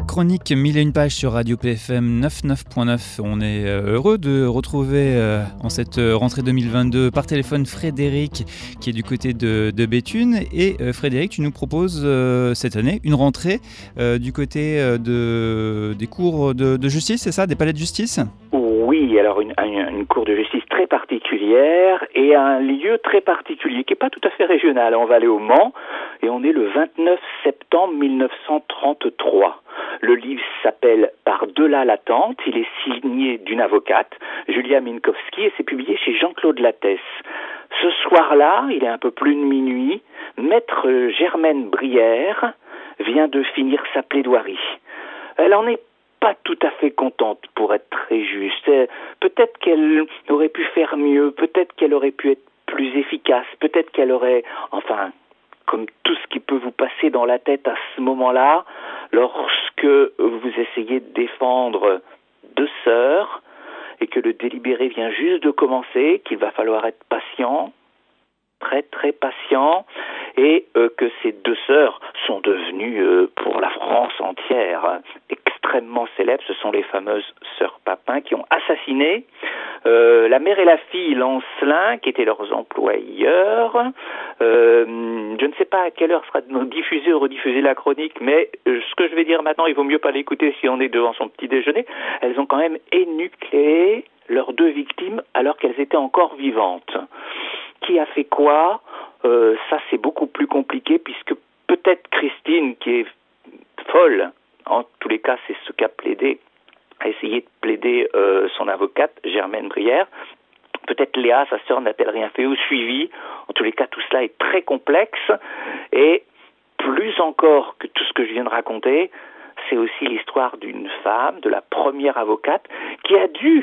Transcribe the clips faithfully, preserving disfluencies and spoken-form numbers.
Chronique mille et une pages sur Radio P F M quatre-vingt-neuf point neuf. On est heureux de retrouver euh, en cette rentrée deux mille vingt-deux par téléphone Frédéric qui est du côté de, de Béthune. Et euh, Frédéric, tu nous proposes euh, cette année une rentrée euh, du côté euh, de, des cours de, de justice, c'est ça, des palais de justice ? Oui, alors une, une, une cour de justice très particulière et un lieu très particulier qui n'est pas tout à fait régional. On va aller au Mans et on est le vingt-neuf septembre mille neuf cent trente-trois. Le livre s'appelle Par-delà l'attente. Il est signé d'une avocate, Julia Minkowski, et c'est publié chez Jean-Claude Lattès. Ce soir-là, il est un peu plus de minuit, maître Germaine Brière vient de finir sa plaidoirie. Elle en est pas tout à fait contente, pour être très juste. Peut-être qu'elle aurait pu faire mieux, peut-être qu'elle aurait pu être plus efficace, peut-être qu'elle aurait, enfin, comme tout ce qui peut vous passer dans la tête à ce moment-là, lorsque vous essayez de défendre deux sœurs et que le délibéré vient juste de commencer, qu'il va falloir être patient, très très patient, et euh, que ces deux sœurs sont devenues euh, pour la France entière extrêmement célèbres. Ce sont les fameuses sœurs Papin qui ont assassiné euh, la mère et la fille Lancelin, qui étaient leurs employeurs. Euh, je ne sais pas à quelle heure sera diffusée ou rediffusée la chronique, mais euh, ce que je vais dire maintenant, il vaut mieux pas l'écouter si on est devant son petit déjeuner. Elles ont quand même énucléé leurs deux victimes alors qu'elles étaient encore vivantes. Qui a fait quoi ? euh, Ça, c'est beaucoup plus compliqué, puisque peut-être Christine, qui est folle, en tous les cas, c'est ce qu'a plaidé, a essayé de plaider euh, son avocate, Germaine Brière. Peut-être Léa, sa sœur, n'a-t-elle rien fait ou suivi. En tous les cas, tout cela est très complexe. Et plus encore que tout ce que je viens de raconter, c'est aussi l'histoire d'une femme, de la première avocate, qui a dû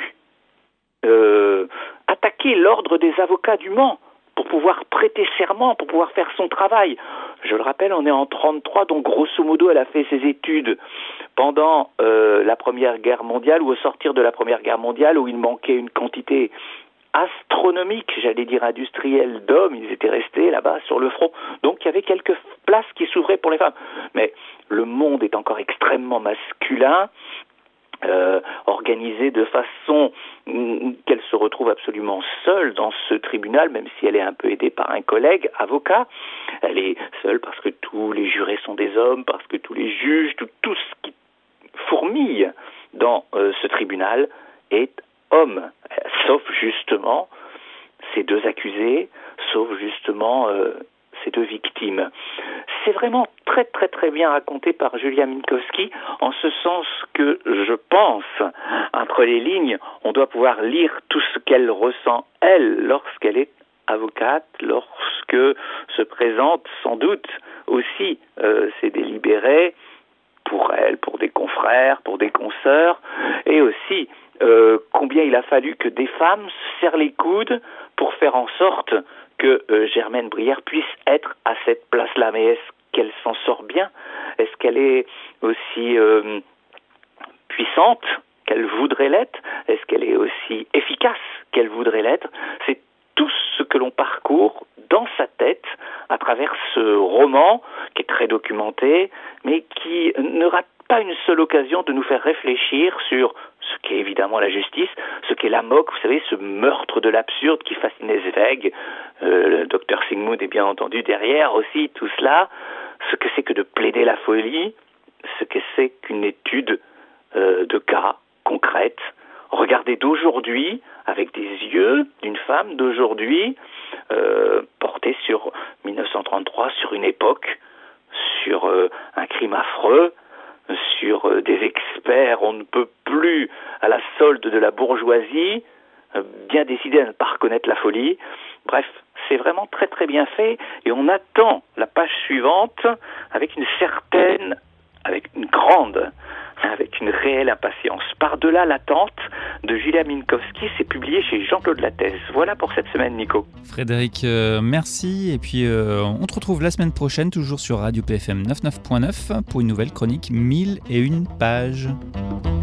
euh, attaquer l'ordre des avocats du Mans pour pouvoir prêter serment, pour pouvoir faire son travail. Je le rappelle, on est en trente-trois, donc grosso modo, elle a fait ses études pendant euh, la Première Guerre mondiale, ou au sortir de la Première Guerre mondiale, où il manquait une quantité astronomique, j'allais dire industrielle, d'hommes. Ils étaient restés là-bas sur le front. Donc il y avait quelques places qui s'ouvraient pour les femmes. Mais le monde est encore extrêmement masculin, Euh, organisée de façon qu'elle se retrouve absolument seule dans ce tribunal, même si elle est un peu aidée par un collègue avocat. Elle est seule parce que tous les jurés sont des hommes, parce que tous les juges, tout, tout ce qui fourmille dans euh, ce tribunal est homme, sauf justement ces deux accusés, sauf justement euh, ces deux victimes. C'est vraiment très très très bien raconté par Julia Minkowski, en ce sens que je pense, entre les lignes, on doit pouvoir lire tout ce qu'elle ressent, elle, lorsqu'elle est avocate, lorsque se présentent sans doute aussi euh, ces délibérés pour elle, pour des confrères, pour des consoeurs, et aussi euh, combien il a fallu que des femmes se serrent les coudes pour faire en sorte que euh, Germaine Brière puisse être à cette place-là. Mais est-ce qu'elle s'en sort bien ? Est-ce qu'elle est aussi euh, puissante qu'elle voudrait l'être ? Est-ce qu'elle est aussi efficace qu'elle voudrait l'être ? C'est tout ce que l'on parcourt dans sa tête à travers ce roman qui est très documenté, mais qui ne rate pas une seule occasion de nous faire réfléchir sur ce qu'est évidemment la justice, ce qu'est l'amok, vous savez, ce meurtre de l'absurde qui fascinait Zweig, euh, le docteur Sigmund est bien entendu derrière aussi, tout cela, ce que c'est que de plaider la folie, ce que c'est qu'une étude euh, de cas concrète, regardée d'aujourd'hui, avec des yeux d'une femme d'aujourd'hui, euh, portée sur mille neuf cent trente-trois, sur une époque, sur euh, un crime affreux, sur euh, des experts, on ne peut plus à la solde de la bourgeoisie, euh, bien décidé à ne pas reconnaître la folie. Bref, c'est vraiment très très bien fait, et on attend la page suivante avec une certaine, avec une grande, avec une réelle impatience. Par-delà l'attente de Julia Minkowski, c'est publié chez Jean-Claude Lattès. Voilà pour cette semaine, Nico. Frédéric, euh, merci. Et puis, euh, on te retrouve la semaine prochaine, toujours sur Radio P F M quatre-vingt-neuf point neuf, pour une nouvelle chronique mille et une pages.